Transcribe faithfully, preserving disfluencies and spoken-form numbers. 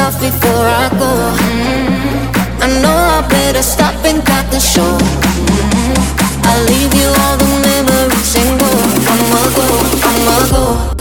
off before I go. Mm-hmm. I know I better stop and cut the show. Mm-hmm. I'll leave you all the memories and go. I'ma go, I'ma go.